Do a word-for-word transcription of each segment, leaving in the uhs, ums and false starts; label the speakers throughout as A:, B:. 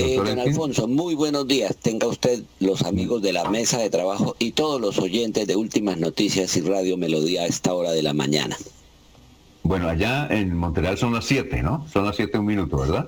A: Eh,
B: Doctor
A: don
B: Elkin.
A: Alfonso, muy buenos días. Tenga usted, los amigos de la mesa de trabajo y todos los oyentes de Últimas Noticias y Radio Melodía a esta hora de la mañana.
B: Bueno, allá en Montreal son las siete, ¿no? Son las siete un minuto, ¿verdad?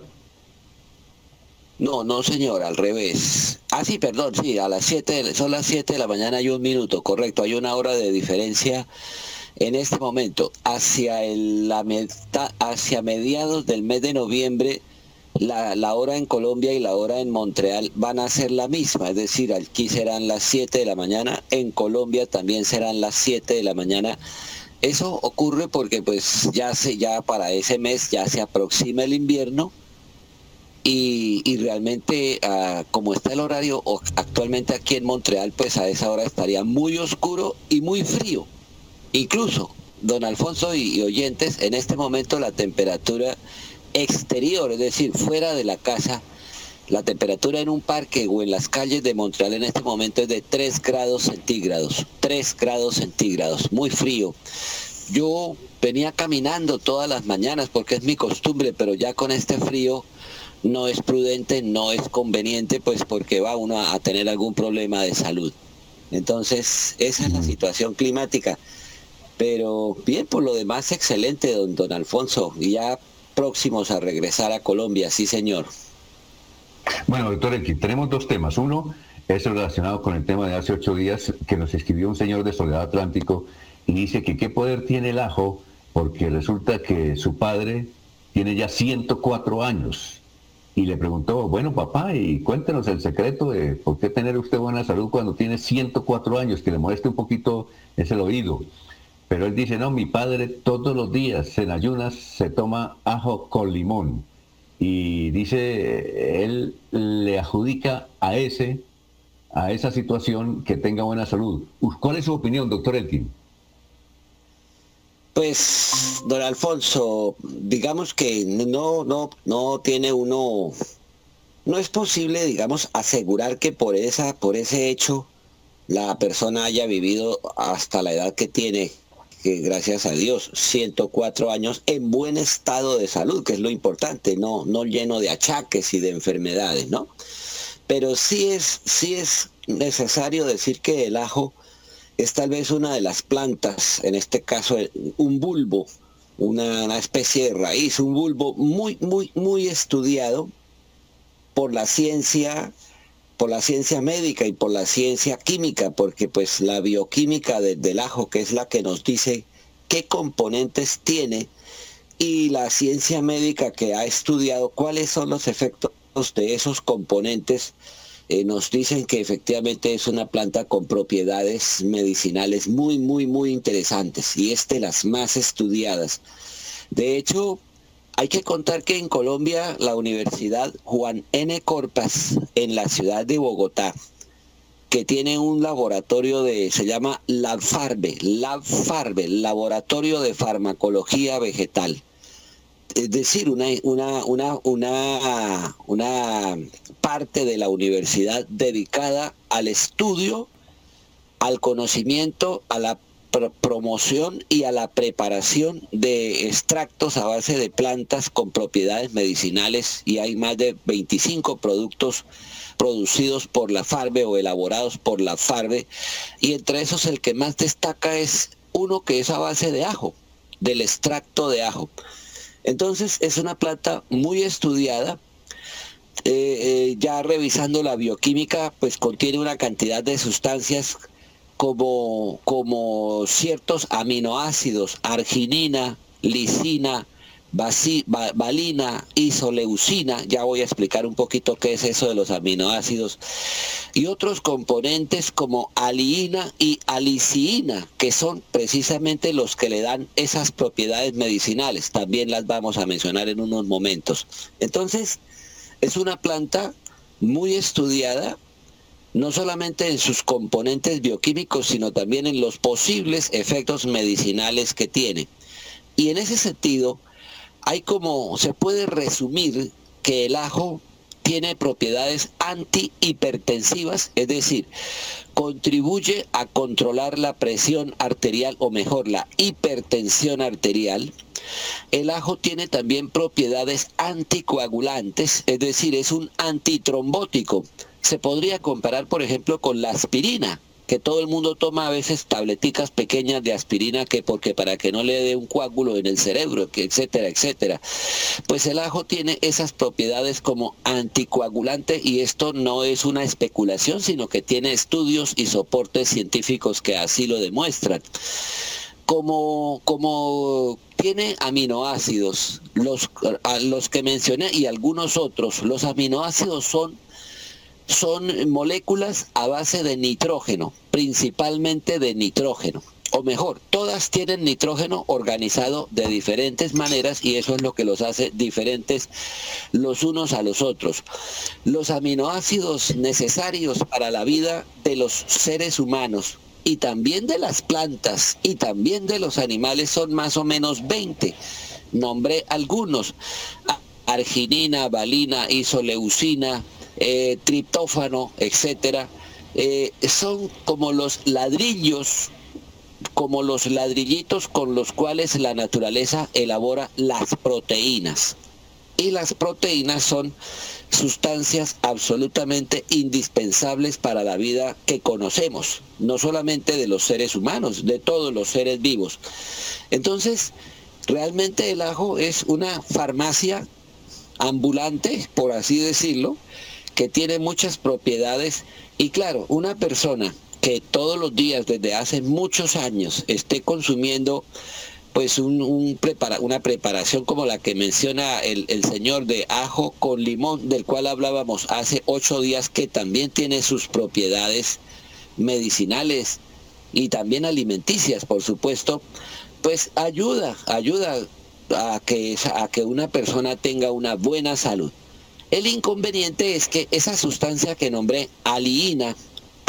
A: No, no señor, al revés. Ah, sí, perdón, sí, a las siete, son las siete de la mañana y un minuto, correcto. Hay una hora de diferencia en este momento. Hacia, el, la meta, hacia mediados del mes de noviembre, la, la hora en Colombia y la hora en Montreal van a ser la misma. Es decir, aquí serán las siete de la mañana, en Colombia también serán las siete de la mañana. Eso ocurre porque pues ya, se, ya para ese mes ya se aproxima el invierno. Y, y realmente, uh, como está el horario o, actualmente aquí en Montreal, pues a esa hora estaría muy oscuro y muy frío. Incluso, don Alfonso y, y oyentes, en este momento la temperatura exterior, es decir, fuera de la casa, la temperatura en un parque o en las calles de Montreal en este momento es de tres grados centígrados. tres grados centígrados, muy frío. Yo venía caminando todas las mañanas porque es mi costumbre, pero ya con este frío no es prudente, no es conveniente, pues porque va uno a tener algún problema de salud. Entonces, esa es la situación climática. Pero bien, por lo demás, excelente, don, don Alfonso. Y ya próximos a regresar a Colombia, sí, señor.
B: Bueno, doctor Elkin, tenemos dos temas. Uno es relacionado con el tema de hace ocho días que nos escribió un señor de Soledad Atlántico y dice que qué poder tiene el ajo porque resulta que su padre tiene ya ciento cuatro años. Y le preguntó, bueno papá, y cuéntenos el secreto de por qué tener usted buena salud cuando tiene ciento cuatro años, que le moleste un poquito es el oído. Pero él dice, no, mi padre todos los días en ayunas se toma ajo con limón. Y dice, él le adjudica a ese, a esa situación que tenga buena salud. ¿Cuál es su opinión, doctor Elkin?
A: Pues, don Alfonso, digamos que no, no, no tiene uno, no es posible, digamos, asegurar que por esa, por ese hecho la persona haya vivido hasta la edad que tiene, que gracias a Dios, ciento cuatro años en buen estado de salud, que es lo importante, no, no lleno de achaques y de enfermedades, ¿no? Pero sí es, sí es necesario decir que el ajo es tal vez una de las plantas, en este caso un bulbo, una, una especie de raíz, un bulbo muy, muy, muy estudiado por la ciencia, por la ciencia médica y por la ciencia química, porque pues la bioquímica de, del ajo, que es la que nos dice qué componentes tiene, y la ciencia médica que ha estudiado cuáles son los efectos de esos componentes, eh, nos dicen que efectivamente es una planta con propiedades medicinales muy, muy, muy interesantes y es de las más estudiadas. De hecho, hay que contar que en Colombia la Universidad Juan N. Corpas, en la ciudad de Bogotá, que tiene un laboratorio de, se llama LabFarbe, LabFarbe, Laboratorio de Farmacología Vegetal. Es decir, una, una, una, una, una parte de la universidad dedicada al estudio, al conocimiento, a la pr promoción y a la preparación de extractos a base de plantas con propiedades medicinales, y hay más de veinticinco productos producidos por la Farbe o elaborados por la Farbe, y entre esos el que más destaca es uno que es a base de ajo, del extracto de ajo. Entonces es una planta muy estudiada, eh, eh, ya revisando la bioquímica, pues contiene una cantidad de sustancias como, como ciertos aminoácidos, arginina, lisina, basi, ba, valina, isoleucina, ya voy a explicar un poquito qué es eso de los aminoácidos, y otros componentes como aliina y aliciina, que son precisamente los que le dan esas propiedades medicinales. También las vamos a mencionar en unos momentos. Entonces, es una planta muy estudiada, no solamente en sus componentes bioquímicos, sino también en los posibles efectos medicinales que tiene. Y en ese sentido, hay como, se puede resumir que el ajo tiene propiedades antihipertensivas, es decir, contribuye a controlar la presión arterial, o mejor, la hipertensión arterial, El ajo tiene también propiedades anticoagulantes, es decir, es un antitrombótico. Se podría comparar, por ejemplo, con la aspirina, que todo el mundo toma a veces tableticas pequeñas de aspirina que porque para que no le dé un coágulo en el cerebro, que etcétera, etcétera. Pues el ajo tiene esas propiedades como anticoagulante, y esto no es una especulación, sino que tiene estudios y soportes científicos que así lo demuestran. Como, como tiene aminoácidos, los, a los que mencioné y algunos otros, los aminoácidos son son moléculas a base de nitrógeno, principalmente de nitrógeno. O mejor, todas tienen nitrógeno organizado de diferentes maneras, y eso es lo que los hace diferentes los unos a los otros. Los aminoácidos necesarios para la vida de los seres humanos y también de las plantas y también de los animales son más o menos veinte. Nombré algunos: arginina, valina, isoleucina, Eh, triptófano, etcétera. Eh, son como los ladrillos, como los ladrillitos con los cuales la naturaleza elabora las proteínas. Y las proteínas son sustancias absolutamente indispensables para la vida que conocemos, no solamente de los seres humanos, de todos los seres vivos. Entonces, realmente el ajo es una farmacia ambulante, por así decirlo, que tiene muchas propiedades. Y claro, una persona que todos los días desde hace muchos años esté consumiendo pues un, un prepara, una preparación como la que menciona el, el señor, de ajo con limón, del cual hablábamos hace ocho días, que también tiene sus propiedades medicinales y también alimenticias, por supuesto, pues ayuda, ayuda a que, a que una persona tenga una buena salud. El inconveniente es que esa sustancia que nombré, aliina,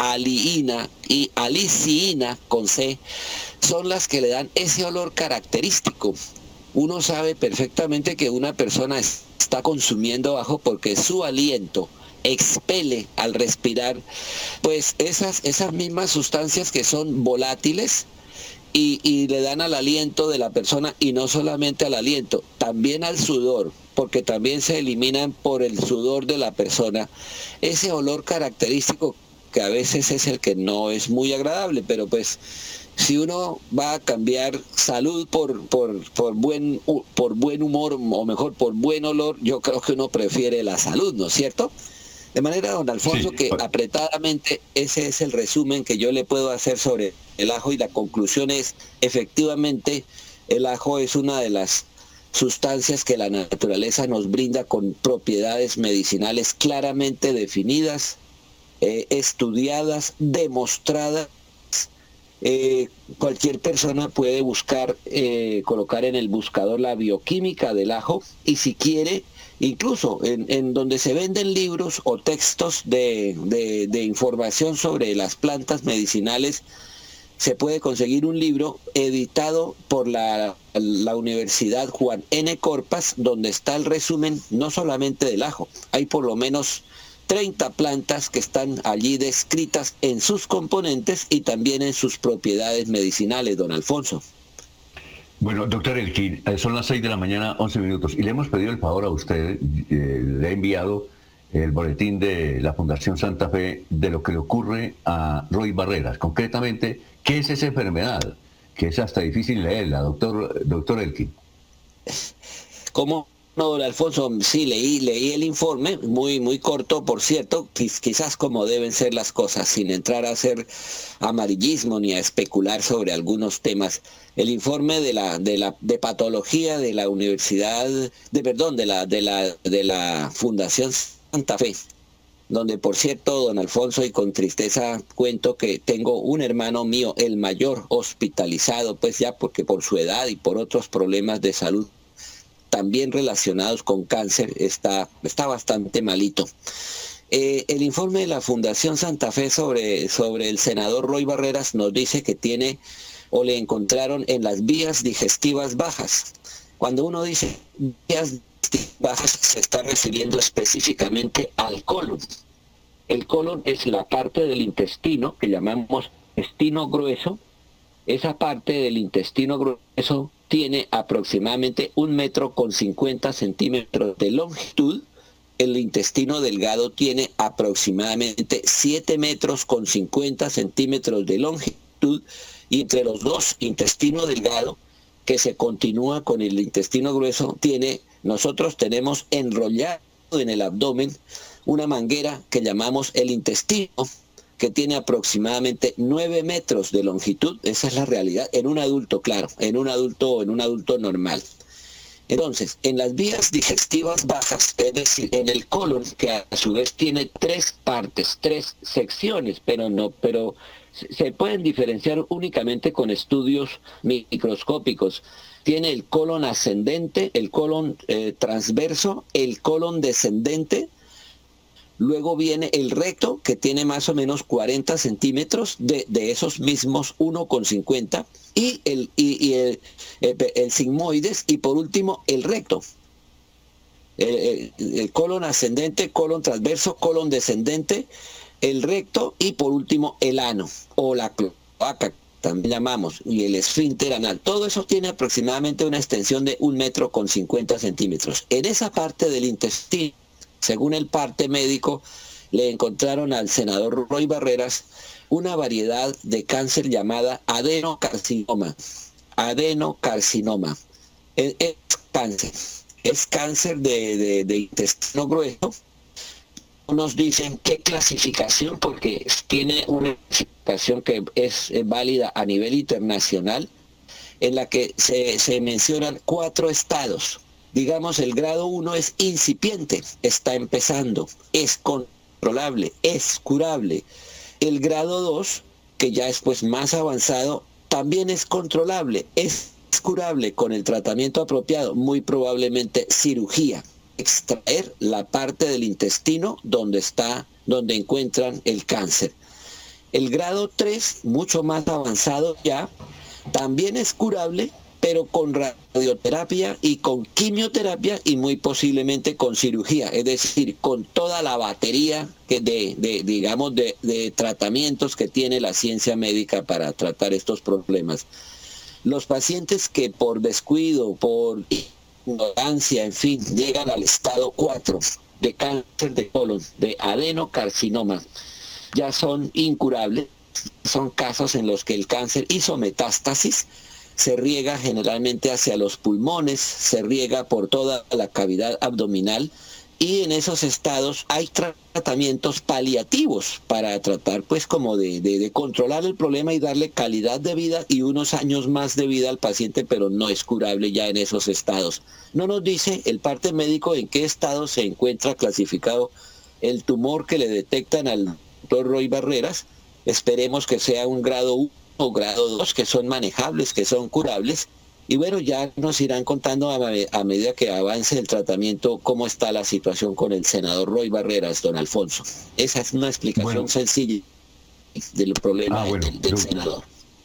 A: aliina y aliciina con C, son las que le dan ese olor característico. Uno sabe perfectamente que una persona está consumiendo ajo porque su aliento expele al respirar pues esas, esas mismas sustancias que son volátiles y, y le dan al aliento de la persona, y no solamente al aliento, también al sudor, porque también se eliminan por el sudor de la persona ese olor característico que a veces es el que no es muy agradable. Pero pues si uno va a cambiar salud por, por, por, buen, por buen humor, o mejor por buen olor, yo creo que uno prefiere la salud, ¿no es cierto? De manera, don Alfonso, sí, que apretadamente ese es el resumen que yo le puedo hacer sobre el ajo, y la conclusión es, efectivamente, el ajo es una de las sustancias que la naturaleza nos brinda con propiedades medicinales claramente definidas, eh, estudiadas, demostradas. Eh, cualquier persona puede buscar, eh, colocar en el buscador la bioquímica del ajo, y si quiere, incluso en, en donde se venden libros o textos de, de, de información sobre las plantas medicinales, se puede conseguir un libro editado por la, la Universidad Juan N. Corpas, donde está el resumen no solamente del ajo. Hay por lo menos treinta plantas que están allí descritas en sus componentes y también en sus propiedades medicinales, don Alfonso.
B: Bueno, doctor Elkin, son las seis de la mañana, once minutos, y le hemos pedido el favor a usted, eh, le he enviado el boletín de la Fundación Santa Fe de lo que le ocurre a Roy Barreras. Concretamente, ¿qué es esa enfermedad? Que es hasta difícil leerla, doctor, doctor Elkin.
A: ¿Cómo? No, don Alfonso, sí, leí, leí el informe, muy, muy corto, por cierto, quizás como deben ser las cosas, sin entrar a hacer amarillismo ni a especular sobre algunos temas. El informe de la, de la, de patología de la Universidad, de perdón, de la, de la, de la Fundación Santa Fe, donde, por cierto, don Alfonso, y con tristeza cuento que tengo un hermano mío, el mayor, hospitalizado, pues ya porque por su edad y por otros problemas de salud también relacionados con cáncer, está, está bastante malito. Eh, el informe de la Fundación Santa Fe sobre, sobre el senador Roy Barreras nos dice que tiene, o le encontraron en las vías digestivas bajas. Cuando uno dice vías digestivas bajas, se está refiriendo específicamente al colon. El colon es la parte del intestino que llamamos intestino grueso, esa parte del intestino grueso tiene aproximadamente un metro con cincuenta centímetros de longitud. El intestino delgado tiene aproximadamente siete metros con cincuenta centímetros de longitud, y entre los dos, intestino delgado, que se continúa con el intestino grueso, tiene, nosotros tenemos enrollado en el abdomen una manguera que llamamos el intestino, que tiene aproximadamente nueve metros de longitud. Esa es la realidad en un adulto, claro, en un adulto, en un adulto normal. Entonces, en las vías digestivas bajas, es decir, en el colon, que a su vez tiene tres partes, tres secciones, pero no, pero se pueden diferenciar únicamente con estudios microscópicos. Tiene el colon ascendente, el colon eh, transverso, el colon descendente. Luego viene el recto, que tiene más o menos cuarenta centímetros de, de esos mismos uno con cincuenta, y el, y, y el, el, el sigmoides, y por último el recto. El, el, el colon ascendente, colon transverso, colon descendente, el recto, y por último el ano, o la cloaca, también llamamos, y el esfínter anal. Todo eso tiene aproximadamente una extensión de un metro con cincuenta centímetros. En esa parte del intestino, según el parte médico, le encontraron al senador Roy Barreras una variedad de cáncer llamada adenocarcinoma. Adenocarcinoma. Es, es cáncer. Es cáncer de, de, de intestino grueso. Nos dicen qué clasificación, porque tiene una clasificación que es válida a nivel internacional, en la que se, se mencionan cuatro estados. Digamos, el grado uno es incipiente, está empezando, es controlable, es curable. El grado dos, que ya es pues más avanzado, también es controlable, es curable con el tratamiento apropiado, muy probablemente cirugía. Extraer la parte del intestino donde está, donde encuentran el cáncer. El grado tres, mucho más avanzado ya, también es curable, pero con radioterapia y con quimioterapia, y muy posiblemente con cirugía, es decir, con toda la batería que de, de, digamos, de, de tratamientos que tiene la ciencia médica para tratar estos problemas. Los pacientes que por descuido, por ignorancia, en fin, llegan al estado cuatro de cáncer de colon, de adenocarcinoma, ya son incurables. Son casos en los que el cáncer hizo metástasis, se riega generalmente hacia los pulmones, se riega por toda la cavidad abdominal, y en esos estados hay tratamientos paliativos para tratar pues como de, de, de controlar el problema y darle calidad de vida y unos años más de vida al paciente, pero no es curable ya en esos estados. No nos dice el parte médico en qué estado se encuentra clasificado el tumor que le detectan al doctor Roy Barreras. Esperemos que sea un grado uno o grado dos, que son manejables, que son curables, y bueno, ya nos irán contando a, a medida que avance el tratamiento cómo está la situación con el senador Roy Barreras, don Alfonso. Esa es una explicación bueno, sencilla del problema ah, bueno, del, del senador.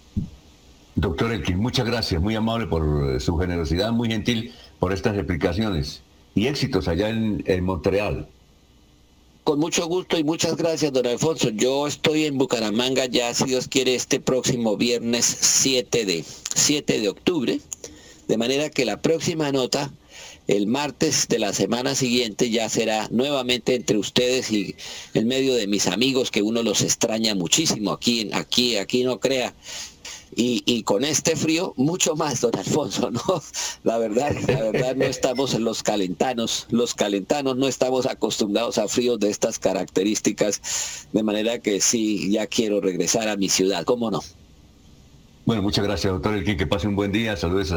B: Doctor Elkin, muchas gracias, muy amable por su generosidad, muy gentil por estas explicaciones, y éxitos allá en, en Montreal.
A: Con mucho gusto y muchas gracias, don Alfonso. Yo estoy en Bucaramanga ya, si Dios quiere, este próximo viernes siete de octubre, de manera que la próxima nota, el martes de la semana siguiente, ya será nuevamente entre ustedes y en medio de mis amigos, que uno los extraña muchísimo aquí, aquí, aquí no crea. Y, y con este frío, mucho más, don Alfonso, ¿no? La verdad, la verdad no estamos en los calentanos, los calentanos no estamos acostumbrados a fríos de estas características, de manera que sí, ya quiero regresar a mi ciudad, ¿cómo no?
B: Bueno, muchas gracias, doctor Elkin, que pase un buen día, saludos a